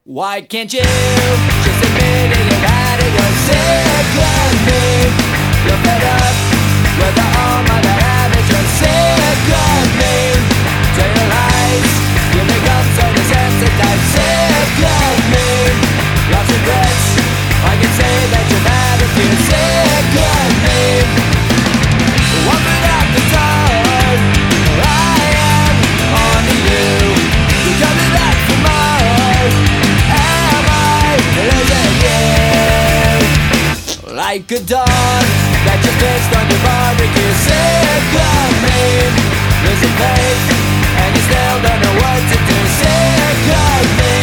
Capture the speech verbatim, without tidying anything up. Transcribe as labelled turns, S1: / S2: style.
S1: Why can't you just admit it? You've had it, you're sick of me. You're fed up with the arm of that habit. You're sick of me. To your lies, you become so desensitized. Sick of me. Lost regrets, I can say that you've had a few. Sick of me. One without the time, I am on to you. You tell me that tomorrow like a dog that you fixed on your barbecue. Sick of me, losing faith, and you still don't know what to do. Sick of me.